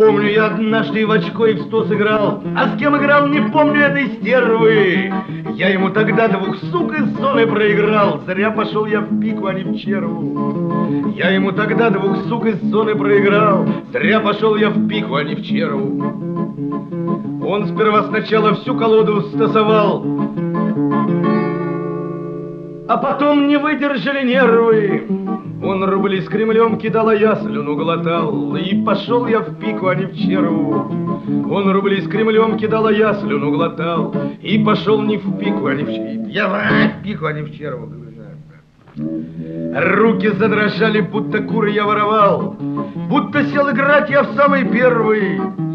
Помню, я однажды в очко и в 100 сыграл, а с кем играл, не помню этой стервы. Я ему тогда 2 сук из зоны проиграл, зря пошел я в пику, а не в черву. Я ему тогда 2 сук из зоны проиграл, зря пошел я в пику, а не в черву. Он сначала всю колоду стасовал, а потом не выдержали нервы. Он рубли с Кремлем кидал, а я слюну глотал, и пошел я в пику, а не в черву. Он рубли с Кремлем кидал, а я слюну глотал, и пошел не в пику, а не в черву. Я в пику, а не в черву. Руки задрожали, будто куры я воровал, будто сел играть я в самый первый.